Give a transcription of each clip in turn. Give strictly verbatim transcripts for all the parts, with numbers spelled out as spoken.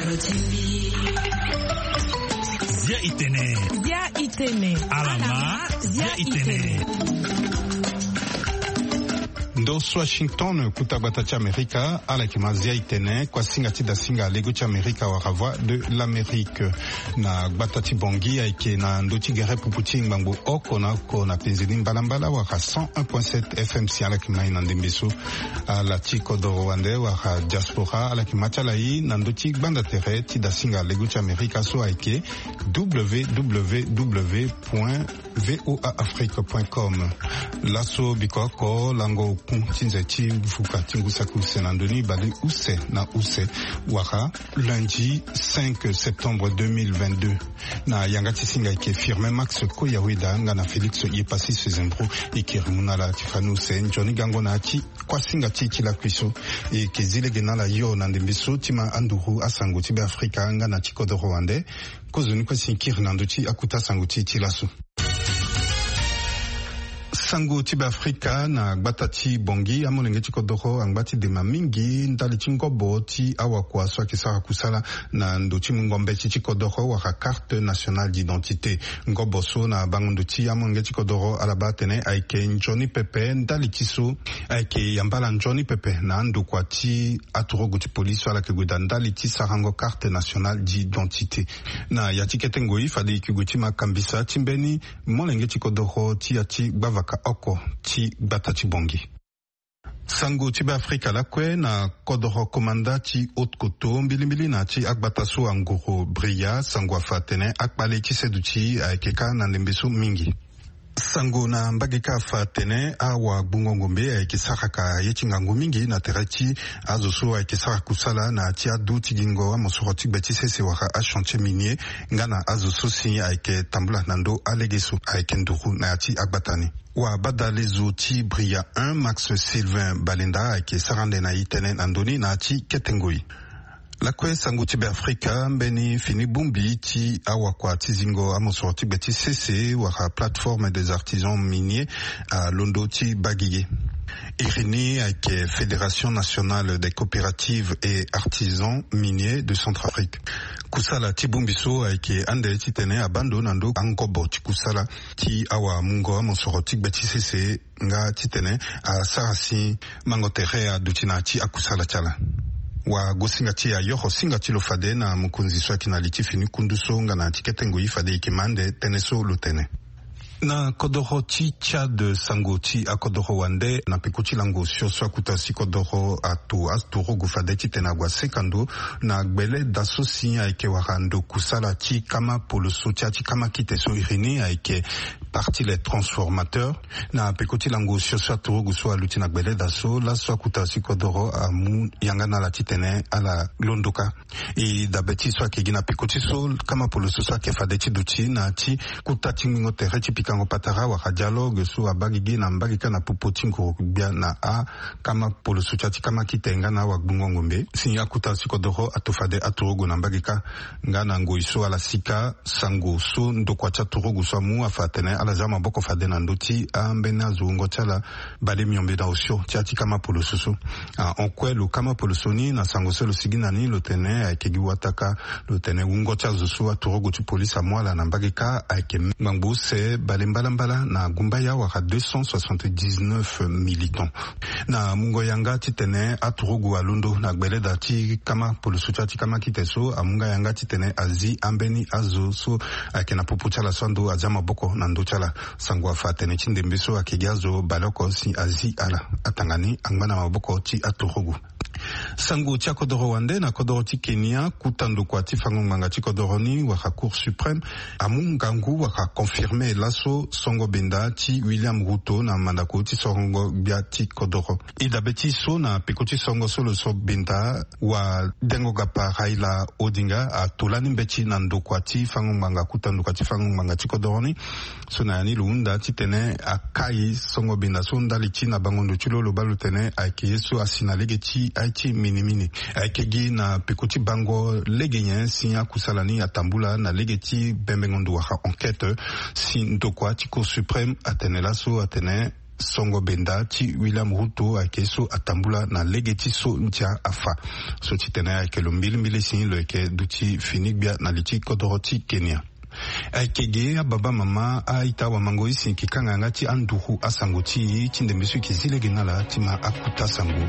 Zia Itene. Zia Itene. Alama. Zia Itene. Ndos Washington kutabata cha Amerika ala kimazia itene kwa singa tida singa lego cha Amerika wa rava de l'Amérique na batati bongi aike na ndoti gere puputi ngbango oko na ko na penzini mbalambala wa cent un point sept F M C ala kimai na ndimbisu ala tiko do Rwanda wa diaspora ala kimatala yi na ndoti banda tere tida singa lego cha Amerika so aike w w w point voa afrique point com laso bikoko lango Tinzati Fuka Tingusa Senandoni Bali Ousse na Ousse Wara lundi cinq septembre deux mille vingt-deux na Yangati Singa qui firme Max Koyawida ngana Félix Yepasi Sezembro ikirumuna la Tifanu Sen Johnny Gangonati kwa Singa Tiki la Kwiso et Kezile Genala Yo Nandembiso Tima Anduru Asanguti be Afrika ngana Tiko de Rwanda kozuni kwa Sinkir Nanduti Akuta Sanguti Tilasu Sango tiba Afrika na gbatati bongi amonenge chikodoro angbati de mamingi ndali chingobo ti awakwa swa kisara kusala na ndochi ngombe chikodoro waka carte nationale d'identité ngobo so na bangondochi amonenge chikodoro alabatene aike Johnny Pepe ndali kiso aike yambala Johnny Pepe na ndokwa ti aturogo ti police wala keguda ndali ti sarango carte nationale d'identité na yatikete ngoi fadi kiguti makambisa timbeni monenge chikodoro ti ati bavaka oko ti batati bongi. Sango tiba Afrika lakwe na kodoro komanda ti otkoto mbilimbili na ti akbatasu angoro bria sango afatene akbale ti seduti aikeka na ndembeso mingi. Sango na mbagika fatene awa bungongombe aikisaraka yechingangu mingi na terati azoso aikisara kusala na ti adu tigingo amosoroti beti sese waka a chantier minier ngana azoso si aike tambula nando alegeso aike nduru na ti akbatani. Wa bada lezo ti bria un Max Sylvain Balenda ke sarande na itene andoni na ti ketengoi. La kwe sango tibe Afrika mbeni fini bumbi ti awakwa tizingo amosorti beti cc waka plateforme des artisans miniers à Londo ti Bagiye. Irini avec Fédération nationale des coopératives et artisans miniers de Centrafrique. Kusala ti bumbiso avec ande ti tene abando nando angobo ti kusala ti awa mungo amosorti beti cc nga ti tene a sarasi mangotere a dutina ti akusala chala. Wa gosingati ya yoho singati lo fade na mukunzi swaki na liti fini kunduso nga na tikete ngoi fade ikimande teneso lutene. Na kodoro ti Tchad sango ti a kodoro wande na pekuti lango sio swa kutasi kodoro atu asturo gufade ti tenagwa sekando na gbele dasosi aike warando kusala ti kama poloso ti kama kite so irini aike parti les transformateurs na pekuti lango sio swa turo guso aluti na gbele daso la swa kutasi kodoro amu yangana la titene ala londoka e dabeti swa kegina pekuti so kama poloso swa kefade ti duti na ti kutati mingo tere ti kango patara waka dialogue so abagigi na mbagika na popoti ngorobia na a kama polo suchati kama kitenga na wagbungo ngombe si akuta sikodoro atofade aturogo na mbagika ngana ngoiso ala sika sango so ndokwa cha turogo so mu afatene ala zama boko fade na ndoti ambena zungo chala bale miombe na osio tiati kama polo susu en kwelo kama polo soni na sango so lo sigina ni lo tene akegi wataka lo tene ungo cha zusu aturogo tu police amwala na mbagika ake mangbo se bale mbalambala na gumbaya waka deux cent soixante-dix-neuf militants na mungo yanga titene aturugu alundo na gbeleda ti kama polusucha ti kama kiteso amunga yanga titene azi ambeni azo so akena popuchala sondo azama boko na ndochala sangwa fatene chindembeso akigazo baloko si azi ala atangani angana maboko ti aturugu. Sango tia kodoro wande na kodoro ti Kenya kutando kwa ti fango nganga ti kodoro ni waka Cour suprême amungangu waka confirmer laso songo benda ti William Ruto na mandako ti songo bia ti kodoro ida beti so na pekoti songo solo so benda wa dengo gapa Raila Odinga a tolani beti na ndokwa ti fango nganga kutando kwa ti fango nganga ti kodoro ni so na yani luunda ti tene akai songo benda so ndali ti na bangondo ti lo balu tene aki so asina lege ti aiti mini mini aikegi na pekoti bango legenyen sinya kusalani atambula na legeti bembengondo waka enquête si ndokwa ti Cour suprême atene laso atene songo benda ti William Ruto ayeke so atambula na lege ti so ntia afa so ti tene ayeke lo mbilimbili si lo yeke duti fini gbia na li ti kodro ti Kenya. Ayeke ababa mama aita wa mango isi ki kanganga ti anduhu asango ti ti ndembe so yeke zilege na la ti ma akuta sango.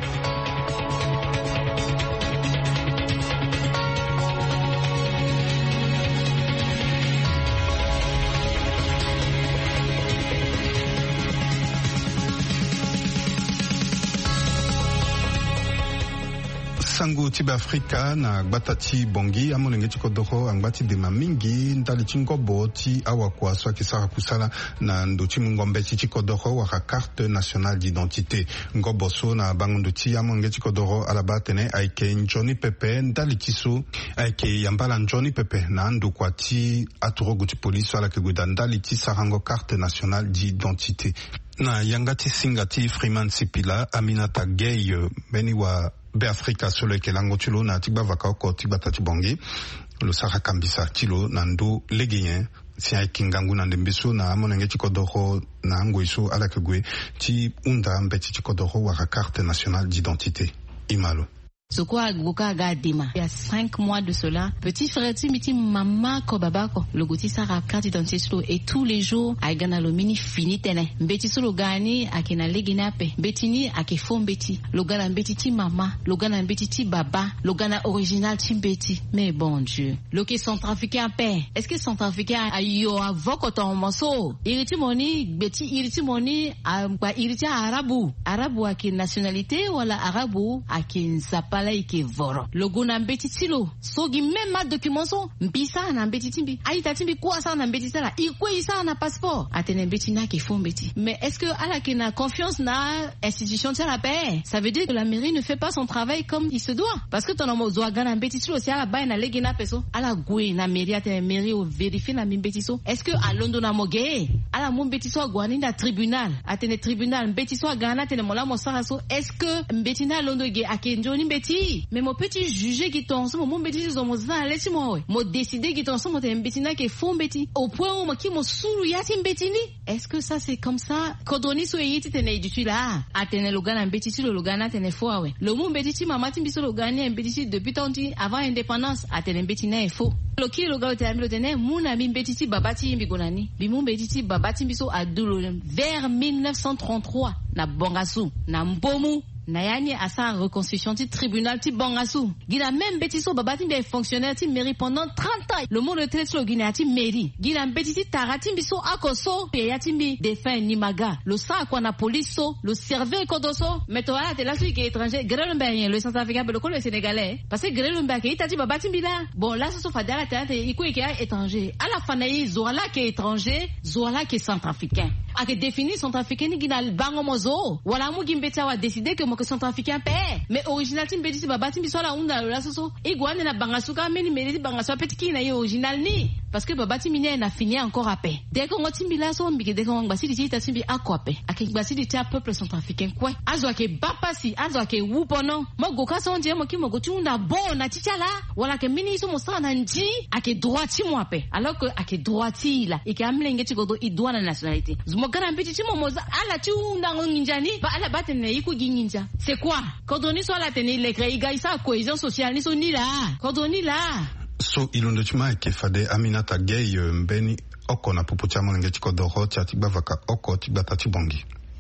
Sango tiba Afrika na gbata ti bongi amolenge ti kodoko angbati dema mingi ndali ti ngobo ti awa kua so ayeke sara kusala na ndo ti mungombe ti ti kodoko waka carte nationale d'identité ngobo so na bangondo ti amolenge ti kodoko alaba tene ayeke nzoni pepe ndali ti so ayeke yambala nzoni pepe na ando kua ti atorogo ti polisi so ala yeke gue da ndali ti sarango carte nationale d'identité na yanga ti singa ti Freeman Sipila Aminata Gay beni wa be Afrika solo yeke lango ti lo na ti gba vaka oko ti gba tati bongi lo sara kambisa ti lo na ndö legeyen si ayeke ngangu na ndembe so na amonenge ti kodoko na angoi so ala yeke gue ti hunda mbeti ti kodoko waka carte nationale d'identité imalo. Soko Goka Gadima. Il y a cinq mois de cela, petit frère Timiti Mama Kobabako, le goti sara carte d'identité et tous les jours a gana lo mini fini tene. Beti solo gani a kena leginape. Betini a ke fon beti. Lo gana beti ti mama, lo gana beti ti baba, lo gana original ti beti. Mais bon Dieu, lo ke centrafricain paix. Est-ce que centrafricain a yo avoko ton moso? Iriti moni beti iriti moni a ba iriti arabu. Arabu a ke nationalité wala arabu a ke nzapa pala ike voro logo na mbeti tilo sogi même document so mbisa na mbeti timbi aita timbi kwa sa na mbeti sala ikwe isa na passeport atene mbeti na ke fo mbeti. Mais est-ce que ala ke na confiance na institution de la paix? Ça veut dire que la mairie ne fait pas son travail comme il se doit, parce que ton homo doit gana mbeti tilo si ala bay na legi na peso ala gwe na mairie atene mairie o vérifier na mbeti so. Est-ce que à Londres na moge ala mo mbeti so gwani na tribunal atene tribunal mbeti so gana tene mola mo sara so? Est-ce que mbeti na Londres ge akenjoni mbeti? Mais mon petit juge qui t'en somme mon petit zo mo za leti mo mo décider qui t'en somme te mbeti na ke fo mbeti au point où mo ki mo sulu ya ti mbeti ni. Est-ce que ça c'est comme ça? Kodoni so yiti tene du là atene logana mbeti ti logana tene fo awe le mo mbeti ti mama ti biso logani mbeti ti depuis tanti avant indépendance atene mbeti na e fo lo ki lo gaute amilo tene muna mi mbeti ti baba ti mbi gonani bi mo mbeti ti baba ti biso adulo vers mille neuf cent trente-trois na Bongasu na Mbomu na yani asa reconstitution ti tribunal ti Bongasu gina même betiso babati be fonctionnaire ti mairie pendant trente ans le monde de lo gina ti mairie gina betiti tarati biso akoso pe ya timbi défunt Nimaga le sa kwa na police so le serveur kodoso metoa te la suite étranger Grelomberien le centrafricain le colo sénégalais parce que Grelomberien itati babati bila bon là ça so fadala te iko ike étranger à la fin na zoala ke étranger zoala ke centrafricain a que définir centrafricain ni gina bango mozo wala mu gimbeta wa décider que que centrafricain paix mais original tim beti babati biso la unda la soso igwane na bangasuka meni meri bangasuka petiki na yo original ni parce que babati mine na fini encore à paix dès qu'on timbi la so mbike dès qu'on ngasi ti ta timbi akwa paix akik ngasi ti peuple centrafricain quoi azo ke bapasi azo ke wupono mo goka so ndie mo ki mo gotunda bon na tichala wala ke mini so mo sa na nji ake droit ti mo paix alors que ake droit ti la ike amlenge ti godo idwa na nationalité mo garan beti ti mo moza ala ti unda nginjani ba ala batene yiku ginginja. C'est quoi? Quand on est sur la télé, les créés, ça, cohésion sociale, ils sont ni là. Quand on est là. So, il on a ke fade Aminata Gay, mbeni, oko na pupucha mwanenge chiko doro, tiatiba vaka oko, tiba tati bongi.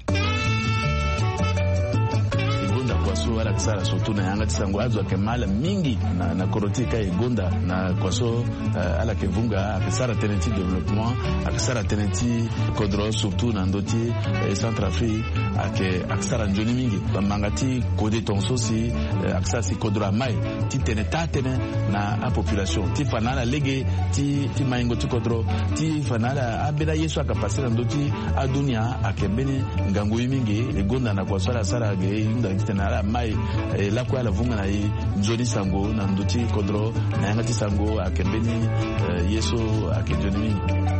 Kwaso ala kisara surtout na yanga tisango azo ke mala mingi na na korotika igonda na kwaso uh, ala ke vunga akisara tenenti développement akisara tenenti kodro surtout na ndoti eh, Centrafrique ake akisara njoni mingi bamangati kode tonso si uh, akisara si kodro mai ti teneta tene na a population ti fanala lege ti ti maingo ti kodro ti fanala abela yesu akapasira ndoti adunia akembeni ngangu mingi igonda na kwaso ala sara ge inda kitena mai eh, la kwa la vunga na i njoni sango na ndoti kodro na yanga ti sango akembeni eh, yeso akenjoni mingi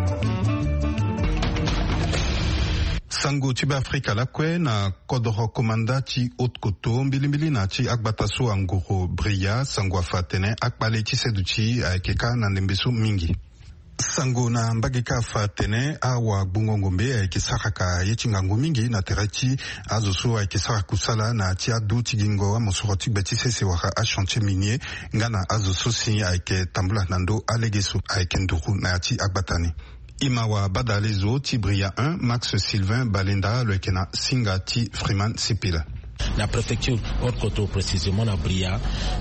sango tiba Afrika la kwe na kodoro komanda ti otkoto mbilimbili na ti akbataso angoro bria sango afatene akpale ti seduchi akeka na ndembeso mingi. sango na mbagika fa tene awa bungongombe aikisaka yechingangu mingi na tereti azoso aikisaka kusala na tia du tigingo amosoroti betisese waka a chantier minier ngana azoso si aike tambula nando alegeso aike nduru na ati agbatani. Imawa badalezo Tibria un Max Sylvain Balenda lekena Singati Freeman Sipila. Na préfecture Haute-Koto précisément na Bria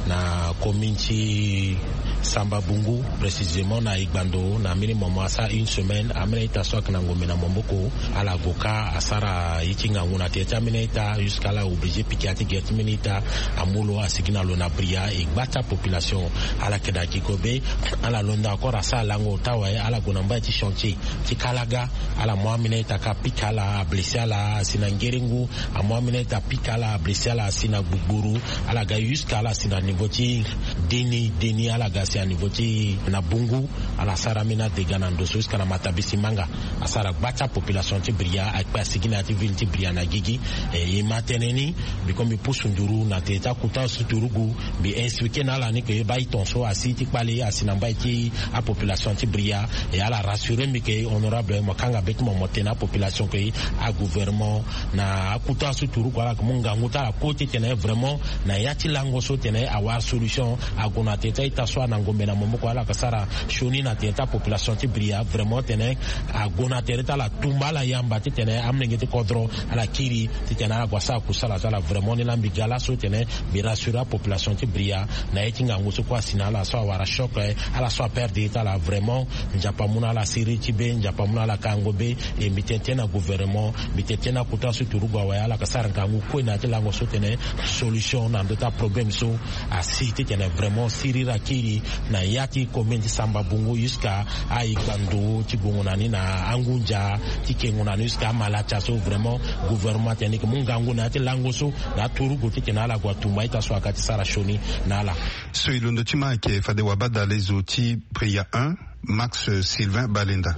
na commune Samba Bungu précisément na Igbando na minimum asa une semaine amenita soak na ngombe na Momboko ala goka asara yichinga nguna teta minita jusqu'à la obligé piquati get minita amulo asigina lo na Bria e gbata population ala keda kikobe ala londa encore asa lango tawa ala gonamba ti chantier ti kalaga ala mo minita ka pikala blessé ala sinangeringu a mo minita pikala blessé à la sina Buguru à la jusqu'à la sina nivoti deni deni à la gasi à nivoti na Bungu à la saramina de Ganando jusqu'à la matabisi manga à sara bacha population ti Bria avec pas sigina ti ville ti Bria na gigi et mateneni bi comme pusunduru na teta kuta suturugu bi expliquer na la ni que ba itonso asi ti pale asina ba ti a population ti Bria et à la rassurer mi que honorable makanga betumo motena population que a gouvernement na kuta suturugu ala munga nguta côté tene vraiment na yati lango so tene avoir solution a gona teta itaswa na ngombe na momoko ala kasara shoni na teta population ti Bria vraiment tene a gona teta la tumba la yamba tene amnengete kodro ala kiri tene ala kwasa kusala sala vraiment ni lambi gala so tene bi rassura population ti Bria na yetinga nguso kwa sinala so wara choc ala so perdre tala vraiment njapa muna la siri ti be njapa muna la kangobe e mitete na gouvernement mitete na kuta so turugwa wa ala kasara ngangu ko na lango so tene solution na ndota problème so a cité tene vraiment sirira kiri na yati komenti Samba Bungu jusqu'à Aïkando tibungu nani na Angunja tikengu nani jusqu'à Malacha so vraiment gouvernement tene ke mungangu na te lango so na turugo tene ala kwa tumba ita so akati sara shoni na ala so ilondo tima ke fade wabada les outils Bria un Max Sylvain Balenda.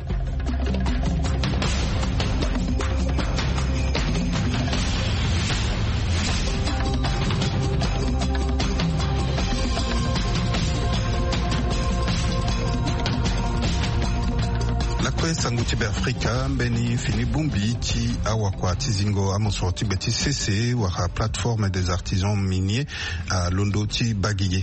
Sanguti Afrika Beni Fini Bumbi ti awakwa tizingo amonsorti beti C C waka plateforme des artisans miniers à Londoti Baguié.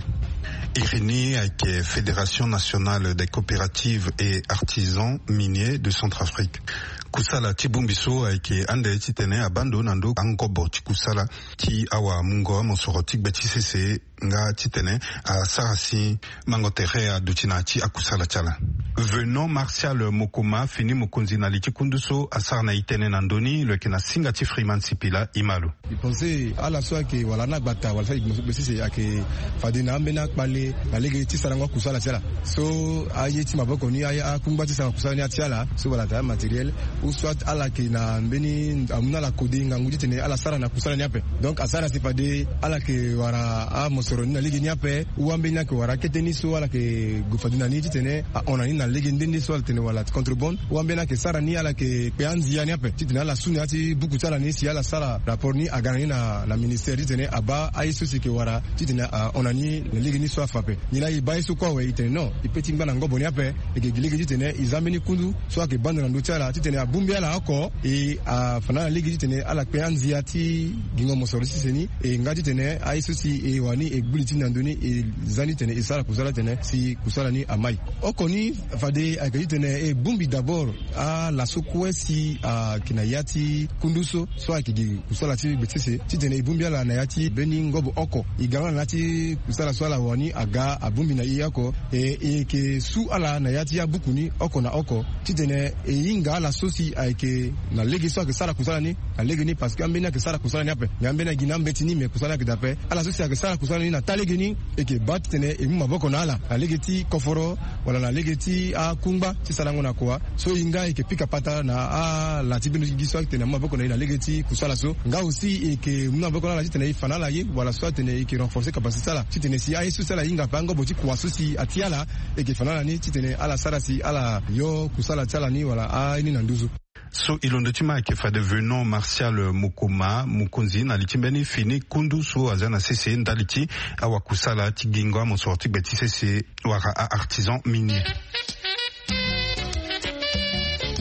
Irini avec Fédération nationale des coopératives et artisans miniers de Centrafrique. Kusala ti bumbiso avec ande ti tene abando nando angobo ti kusala ti awa mungo monsoroti beti C C nga ti tene a sarasi mangotere a dutina ti akusala chala. Venant Martial Mokoma fini mokonzi na liti kunduso asar na itene nandoni le kena singati Freeman Sipila Imalu. Il pensait à la soirée que voilà na bata wala fa igmesi c'est que fadina mbena kpale na lege ti sarangwa kusala chala. So aye ti maboko ni aye akumba ti sarangwa kusala ni atiala so voilà ta matériel ou soit ala ke na mbeni amuna la coding nguji tene ala sara na kusala ni ape. Donc asara c'est pas de ala ke wara a mosoro ni na lege ni ape ou ambena ke wara keteni so ala ke gofadina ni tene ona ni na lege ndende so tene wala contrebande ou ambena ke sara ni ala ke peanzi ya ni ape tene ala suni ati buku sala ni si ala sara rapport ni agani na na ministère tene aba ayi so ke wara tene ona ni lege ni so afape ni la iba so kwa we tene non ipeti ngana ngobo ni ape e ke lege tene izameni kundu so ke bando na ndotala tene abumbi ala ako e a fana lege tene ala peanzi ya ti gingo mosoro siseni e ngati tene ayi so si e wani e buliti na ndoni e zani tene e sara kusala tene si kusala ni amai okoni fade akeli tene e bumbi d'abord a la sokwesi a kinayati kunduso so akigi kusala ti betise ti tene bumbi ala na yati beni ngobo oko igana na ti kusala so ala wani aga abumbi na iyako e e ke su ala na yati ya bukuni oko na oko ti tene e inga ala sosi aike na legi so ke sara kusala ni na legi ni parce que ambena ke sara kusala ni ape ambena gina mbeti ni me kusala ke dape ala sosi ke sara kusala ni na talegi ni e ke bat tene e mu maboko na ala na legi ti koforo wala na legi ti a kumba ti salango na kwa so inga e ke pika pata na a la tibino giswa tene maboko na legi ti kusala so nga aussi e ke mu maboko na la tene i fanala ye wala so tene e ke renforcer capacité sala ti tene si a yesu sala inga pango boti kwa so si atiala e ke fanala ni ti tene ala sara si ala yo kusala tsala ni wala a ni na nduzu. So ilondotima ke fade venant Martial Mokoma mukonzi na litimbeni fini kundu so azana cc ndaliti awakusala tigingo mo sorti beti cc waka artisan minier.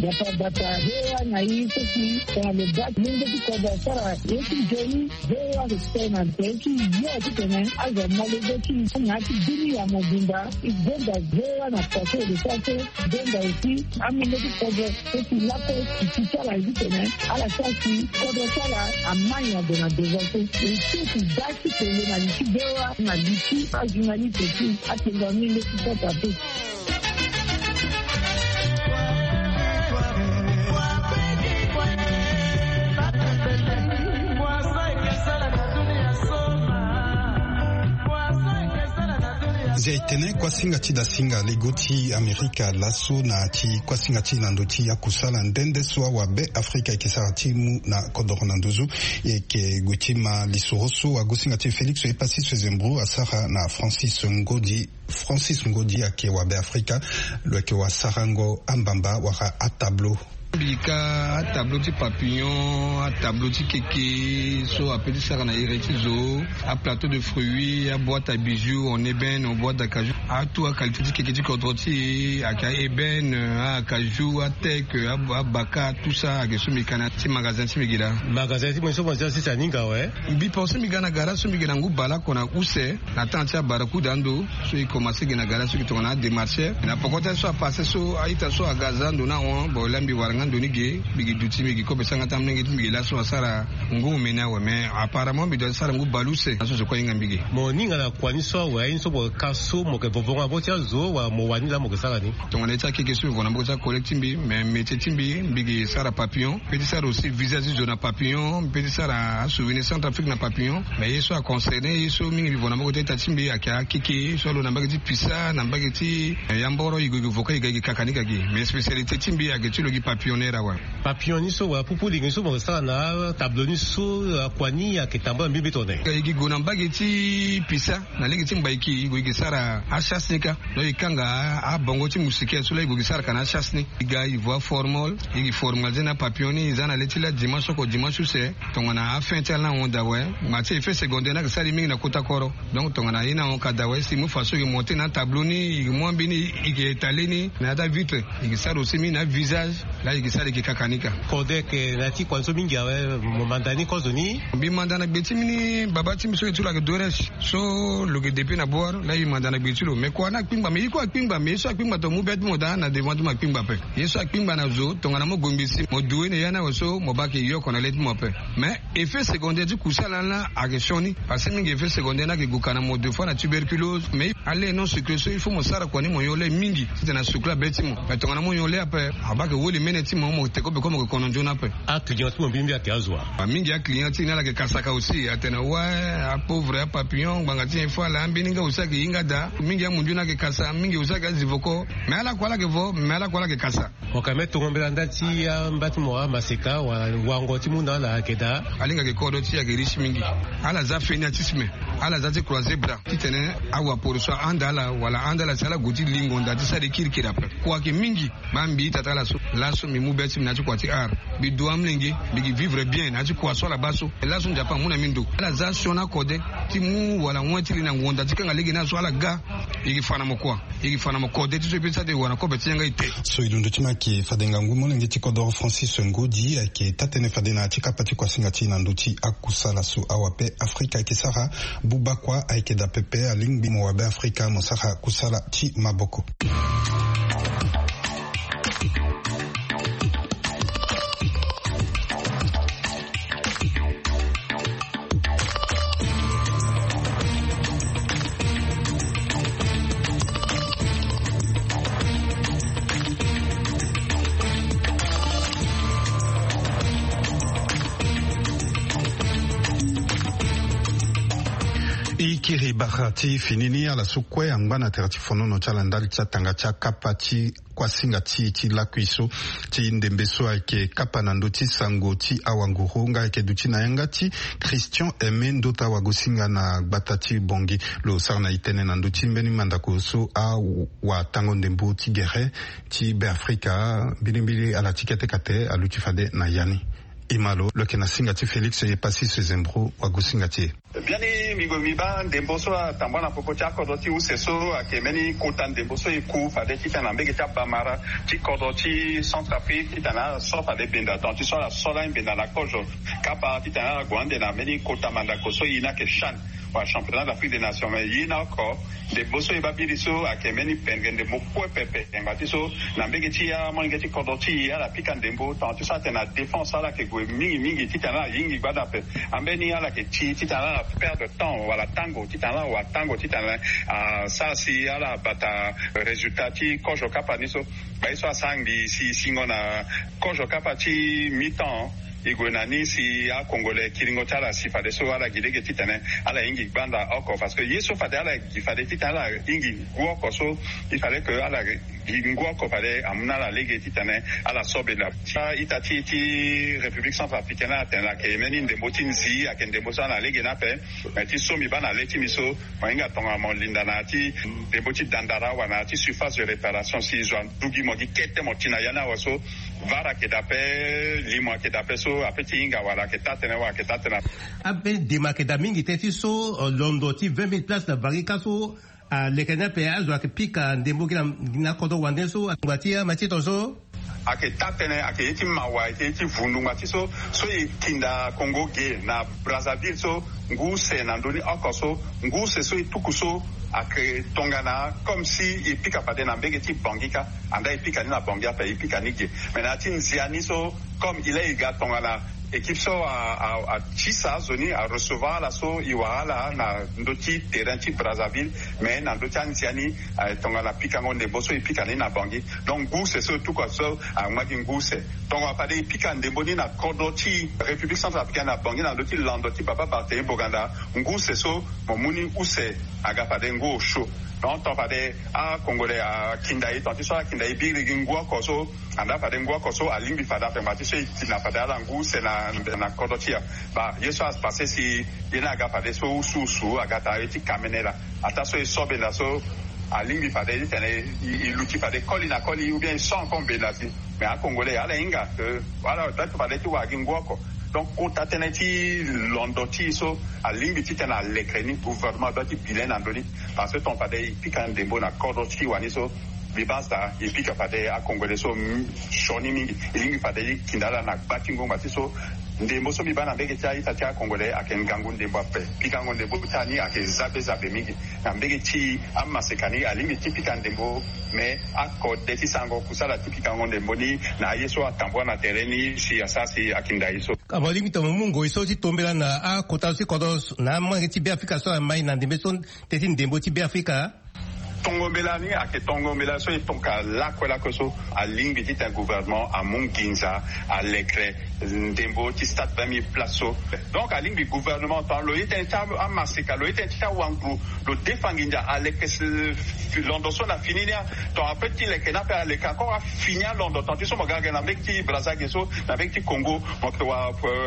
Data data hewa na hii sisi kwa mabaki mingi kwa biashara yetu jeni hewa kusema teki yote tena aza malegoki na kidini ya mobimba igenda hewa na pase de pase denda usi amileki kwa sisi lako kichara hivi tena ala sasi kwa sala amanya de na devote sisi dati tele na likidewa na liki ajunali teki atenga mile kitata tu. Ziaitene kwa singa chi da singa legoti Amerika laso na chi kwa singa chi nandoti ya kusala ndende swa wa be Afrika ikisara timu na kodoro nanduzu yeke gutima lisoroso wa gusinga chi Felix e pasi swezembru asara na Francis Ngodi Francis Ngodi yake wa be Afrika lweke wa sarango ambamba waka a tableau Bika tableau de papillon, tableau de kéké, so appelé ça na iretizo, à plateau de fruits, à boîte à bijoux, en ébène, en boîte d'acajou, à tout à qualité de kéké du contrôti, à ébène, à cajou, à tech, à baka, tout ça, à question mécana, ti magasin ti megida. Magasin ti mo so mo si sa ninga ouais. Bi pense migana gara so migana ngu bala kona use, na tantia baraku dando, so i commencer gina gara so ki tona démarcher, na pokota so passer so aita so à gazando na on, bo lambi waranga donige bigi duti migi ko besanga tamne ngi migi la so sara ngu mena we mais apparemment bi do sara ngu baluse aso so ko inga mbigi mo ninga la kwani so we inso bo kaso mo ke bovonga bo tia zo wa mo wani la mo ke sara ni to ngone ta keke so ko na mo ta collecting bi mais métier timbi bigi sara papillon petit sara aussi visage zone papillon petit sara souvenir Centrafrique na papillon mais yeso a concerné yeso mingi bi bona mo ko ta timbi akia kiki so lo na mbagi pisa na mbagi ti yamboro igo voka iga kakanika gi mais spécialité timbi agetu lo gi papillon papillon ni so wa pupu lingi so mo sala na tableau ni so kwani ya kitamba mbibi tone igi gona mbageti pisa na legi timbaiki go igi sara ashasnika no ikanga a bongo ti musike so la go sara kana ashasni iga ivoire formal igi formal zena papillon ni zana letila dimanche ko dimanche se tongana afin tela onda we mati effet secondaire na sali mingi na kota koro donc tongana ina on kada we si mu faso ki monter na tableau ni igi mo mbini igi etaleni na da vitre igi sara aussi mi na visage la igi sara ki kakanika kode ke nati kwanso mingi awe mo mandani ko zoni bi mandana beti mini babati miso etula ke dores so lo ke depi na boar la yi mandana beti lo me ko na kpingba me ko kpingba me so kpingba to mu bet mo da na devant ma kpingba pe yeso kpingba na zo to ngana mo gombisi mo duwe ne yana so mo ba ke yo ko na let mo pe mais effet secondaire du kusala la agessioni parce que mingi effet secondaire na ke gukana mo deux fois na tuberculose mais aller non sécrétion il faut mo sara ko ni mo yole mingi c'était na sukla beti mo mais to ngana mo yole ape abaka woli meneti mo mo te ko be ko mo kono njona pe a client mo bimbi akiazwa mingi a client na la ke kasaka aussi atena wa a pauvre a papillon bangati info la ambininga usaki inga da mingi ya munjuna ke kasa mingi usaki zivoko mais ala kwala ke vo mais ala kwala ke kasa okame to ngombela ndati ya mbati mo maseka wa wango ti munda la keda alinga ke kodo ti ya ke riche mingi ala za feniatisme ala za ti croiser bras kitene awa pour so andala wala andala sala guti lingo ndati sa de kirkira pe kwa ke mingi bambi tatala so la so mi mu beti na ti kwati ar bi doam lingi bi vivre bien na ti kwa so la baso la so njapa muna mindo ala za shona kode ti mu wala mwati na ngonda ti kanga legi na so ala ga igi fana mo kwa igi fana mo kode ti so bi sa de wana ko beti nga ite so ilundo ti ma ki fadenga ngumo lengi ti kodoro Francis Ngodi ke tatene fadena ti kapati kwa singa ti nanduti akusala su awape Afrika ki sara buba kwa aike da pepe alingbi mo wabe Afrika mo sara kusala ti maboko. Ikiri bahati finini ala sukwe angwana terati fonono chala ndali cha tanga cha kapa chi kwa singa chi chi lakwiso chi ndembeso ake kapa nando chi sango chi awangurunga ake duchi na yanga chi Christian Aimé ndota wagosinga na batati bongi lo sarna itene nando chi mbeni mandako so a wa tango ndembo chi gere chi be Afrika bilimbili ala tikete kate aluchi fade na yani imalo lo kena singa chi Felix ye pasi se zembro wagosinga chi bien ambeni migo miba ndemboso tambana popocha kodoti useso akemeni kota ndemboso iku fade kitana mbege tabamara ti kodoti Centrafrique kitana so fade benda tant tu so la sola benda la kojo kapa kitana gwande na meni kota manda koso ina ke shan wa championnat d'Afrique des Nations mais yina ko de boso ibabiliso akemeni pengende mokwe pepe ngatiso na mbege ti ya mangeti kodoti ya la pikandembo tant tu so tena défense ala ke gwe mingi mingi kitana yingi bada pe ambeni ala ke ti titana perte de temps wala tango titana wa tango titana uh, ça si ala bata résultat ti kojo kapa niso ba iso asangi si singona kojo kapa ti mi-temps igwenani si a congolais kiringo tala si fade so ala gidege titana ala ingi banda oko parce que yeso fade ala fade titana ingi guoko so il fallait que ala guoko fade amuna la lege titana ala sobe la itati ti République centrafricaine atena ke meni de botinzi akende bosana lege na pe ti somi bana leti miso moinga tonga molinda na ti de boti dandara wana ti surface de réparation si joan dugi mo di kete mo tina yana waso vara ke dape limo ke dape so apeti inga wala ke tatena wa ke tatena abe demarque da mingi teti so londo ti vingt mille places na barika so a lekena pe azo ke pika ndembo kina na kodo wande so abatia matito so ake tatene ake iti mawa ake iti vundunga ti so so i kinda Congo ge na Brazzaville so nguse na ndoni akoso nguse so ituku so ake tongana comme si ipika pade na mbege ti bangika anda ipika ni na bangia pe ipika ni ge mais na ti nziani so comme il est iga tongana équipe so a a a tisa zoni a recevoir la so iwala na ndoti terrain ti Brazzaville mais na ndoti anziani tongana pika ngonde boso ipika ni na bangi donc nguse so tout quoi so a ngaki nguse donc a pade ipika ndemboni na kodoti République centrafricaine na bangi na ndoti landoti papa Barthélémy Boganda nguse so momuni use aga pade ngo show donc on fade a congolais a kindai tant so a kindai bigi ngwa koso anda fade ngwa koso a limbi fada pe mati so itina fada la nguse na na kodotia ba yeso as passé si yena aga fade so ususu aga ta eti kamenela ata so isobe na so a limbi fade itene iluki fade koli na koli ou bien sans kombe na si mais a congolais ala inga que voilà date fade ti wa ngwa ko donc kota tena ti londo ti so a limbi ti tena lekreni gouvernement doti bilen andoni parce que ton fade pika ndembo na kodoti wani so bibasa ipika fade a congolais so shoni mingi limbi fade kindala na batingo ngati so ndembo so bibana mbege ti ita ti a congolais aken gangu ndembo ape pika ngo ndembo tani ake zabe zabe mingi na mbege ti amasekani a limbi ti pika ndembo mais akode ti sango kusala ti pika ngo ndembo ni na yeso atambwa na tereni si asasi akinda iso abali mito mungo iso ti tombela na a kota si kodos na mangi ti be Afrika so mai na ndembe so teti ndembo ti be Afrika Tongo Melani ake Tongo Melani so itonka lakwela koso a limbi ti un gouvernement a Munginza a Lekre ndembo ti stade vingt mille plaso donc a limbi gouvernement tan lo ite ta amasika lo ite ta wangru lo defanginja a Lekre londo so na fininia to a petit Lekre na pe a Lekre encore a finia londo tan ti so magaga na mekti Brazzaville so na mekti Congo mo wa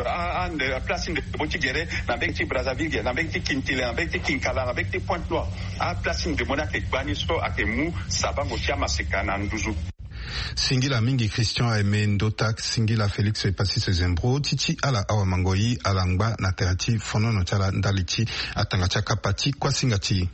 a a place de boti gere na mekti Brazzaville na mekti Kintile na mekti Kinkala na mekti Pointe-Noire a place de monake so akemu sabango tiama sekana nduzu Singila mingi Christian Aimé Ndotak Singila Félix Epassi Zembro Titi ala awa mangoyi alangba na terati fono no chala ndalichi atanga chaka pati kwa singati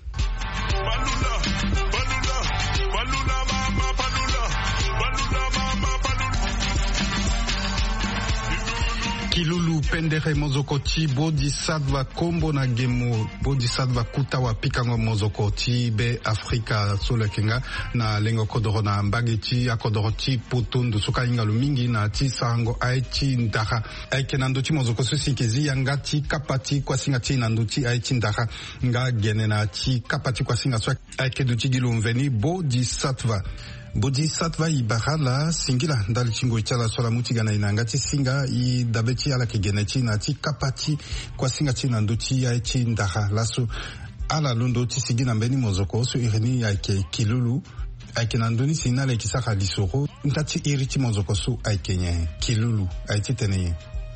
Kilulu pendere mozokoti bodhisattva kombo na gemo bodhisattva kuta wa pikango mozokoti be Afrika sole kenga na lengo kodoro na mbageti akodoro ti potondo suka inga lumingi na ti sango aichi ndaka aike nanduti mozoko susinkezi yanga ti kapati kwa singa ti nanduti aichi ndaka nga gene na ti kapati kwa singa swa aike duti gilumveni bodhisattva Bodhisattva ibarala singila ndali chingo ichala sola mutiga na inangati singa i dabeti ala kegenechi na ti kapati kwa singa chi nanduti ya chi ndaha lasu ala lundo ti sigina mbeni mozoko so ireni ya ke kilulu aike nanduni sinale kisaka lisoro ntati iriti mozoko so aike nye kilulu aiti teneye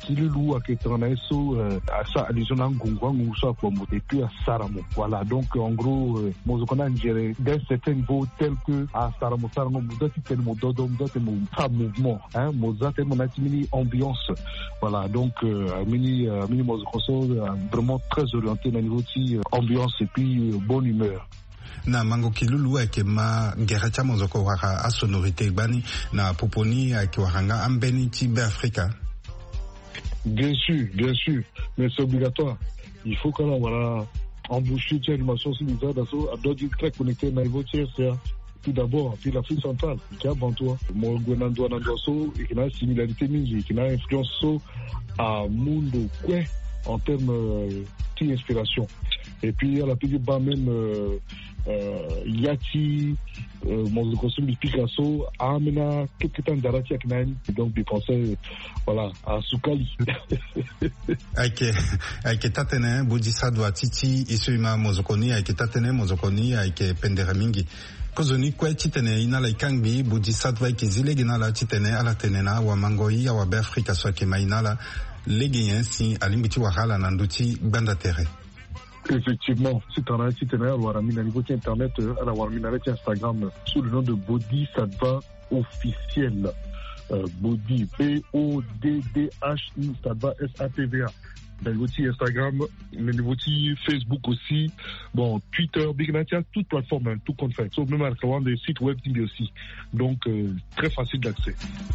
Kilulu à Ketanaeso, à ça, à l'isona Ngungwa, Ngoussa, et puis à Saramo. Voilà, donc en gros, Mozokona Ngere, d'un certain niveau tel que à Saramo, Saramo, Mouzati, tel Mododo, Mouzati, pas mouvement, hein, Mouzati, Monatimini, ambiance. Voilà, donc, euh, Mini, Mini Mozokoso, vraiment très orienté dans le niveau de ambiance et puis bonne humeur. Na mango kilulu ake ma geracha mozoko waka a sonorité bani na poponi ake wahanga ambeni tibe Africa. Bien sûr, bien sûr, mais c'est obligatoire. Il faut qu'on voilà embaucher une animation sur les adassos, à d'autres très connectés dans les voitures, c'est tout d'abord, puis l'Afrique centrale, qui a bantois, mon gouvernement nandoso, et qui a similarité mingi, qui a influence à mundo quoi en termes d'inspiration. Et puis il y a la petite bas même euh, euh, Yati, euh, Mozokoso, Picasso, Amena, quelques temps d'Arati Aknani, donc des Français, voilà, à Soukali. Aike, aike tatene, Bodhisattva Titi, Isuima Mozokoni, aike tatene, Mozokoni, aike Penderamingi. Kozoni kwe titene inala ikangbi, Bodhisattva ikizile ginala titene, ala tenena, wa mangoi, wa be Afrika soake mainala, legeyen si alimbiti wahala nanduti banda tere. Effectivement, si tu as si tu as un niveau internet, à Instagram sous le nom de Bodhisattva officiel. Euh, Body, B O D D H I, Sattva S A T V A. Le niveau Instagram, le niveau Facebook aussi, bon, Twitter, Big Natia, toute plateforme, hein, tout compte fait. Sauf même à travers des sites web aussi. Donc, euh, très facile d'accès.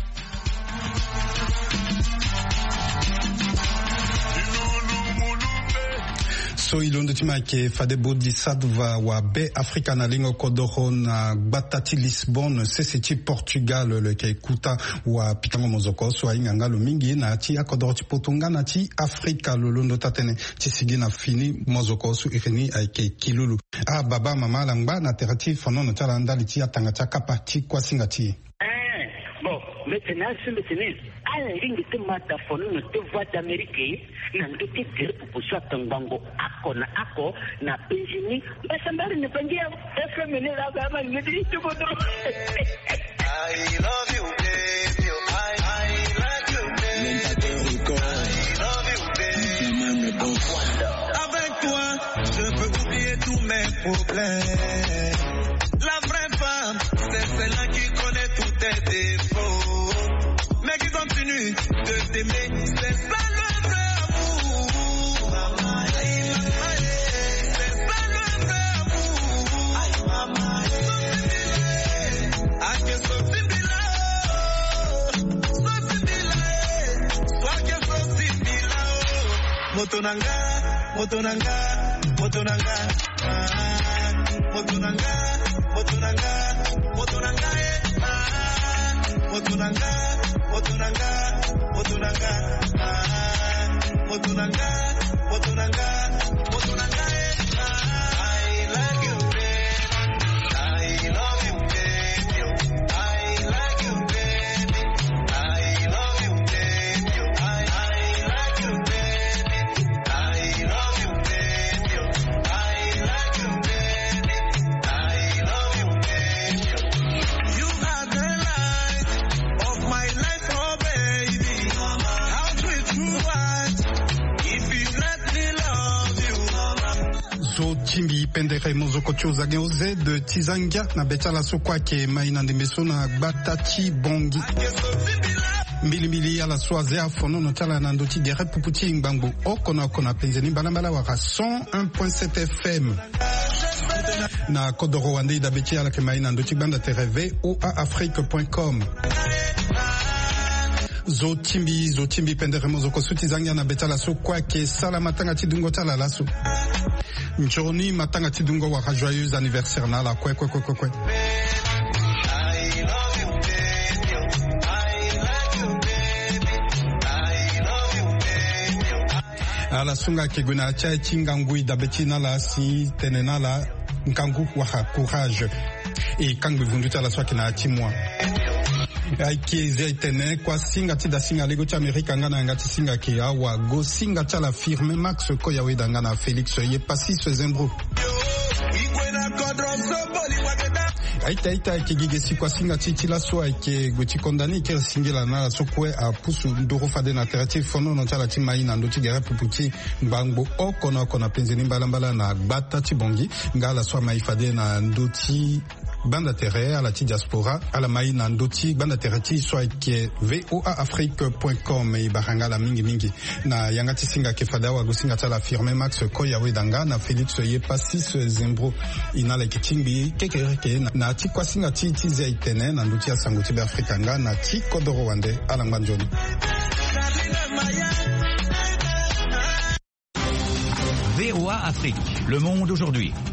So ilondo timake fade Bodhisattva wa be Afrika na lingo kodoro na batati Lisbonne seseti Portugal le keikuta wa pitango mozoko so inganga lo mingi na ti akodoro ti potunga na ti Afrika lo londo tatene ti sigi na fini mozoko so ireni aike kilulu ah baba mama langba na terati fono no tala ndali ti atanga ta kapati kwa singati. Maintenant, sur le tennis, à la ligne de Mataphone, nous te voix d'Amérique, nous te dire pour ça, Tangango, Ako, na Ako, na Benjamin, mais ça m'a ne pas dire, est-ce que mener la gamme, me dit tout votre. I love you, baby, I, I like you, baby, I love you, baby. Avec toi, je peux oublier tous mes problèmes. La vraie femme, c'est celle-là qui connaît tous tes défauts. Mais qui continue de t'aimer, c'est ça le vrai amour. Maman, c'est ça le vrai amour. Maman, Ake Sosibila, Sosibila, Swake Sosibila. Motonanga, Motonanga, Motonanga, Motonanga, Motonanga, Motonanga, Motonanga, Motonanga, Motonanga, Motonanga, Motonanga, Motonanga. I like you, baby. I love you, baby. I like you, baby. I love you, baby. I I like you, baby. I love you, baby. I like you, baby. I love you, baby. You are the light of my life, oh baby. How sweet you are if you let me love you. So timbi pendere mozoko chozage oze de tizanga na betala sokwa ke maina ndemeso na batati bongi. Mbili mbili ala soaze afono no tala na ndoti gere puputi ngbango okona okona penzeni balambala waka cent un point sept F M. Na kodoro wande da beti ala ke maina ndoti banda tereve ou a afrique point com. Zo timbi zo timbi pendere mozoko sutizanga na betala sokwa ke sala matanga tidungo tala laso. Njoni matanga tidungo waka joyeux anniversaire na la kwe kwe kwe kwe kwe. Ala sunga keguna cha chingangui da betina la si tenena la nkangu waka courage et kangu vunduta la swaki na timwa aiki zeitene kwa singa tida singa lego cha Amerika ngana ngati singa ke awa go singa cha la firme Max ko ya wedanga na Felix ye pasi ce zembro aita aita ke gigesi kwa singa titi la so ke goti kondani ke singela na so kwe a pusu ndoro fade na terati fono no tala timai na ndoti gera puputi mbango okona okona penzeni mbala na gbata tibongi ngala so mai fade na ndoti banda terre à la diaspora à la mai na ndoti banda terre ti so ke voa afrique point com e barangala mingi mingi na yangati singa ke fada wa gosinga tala firme max koya wedanga na Felix Yepasis Zembro inala kitimbi kekere ke na ti kwa singa ti ti zia itene na ndoti ya sanguti be Afrika nga na ti kodoro wande ala ngbanjoni. V O A Afrique, le monde aujourd'hui.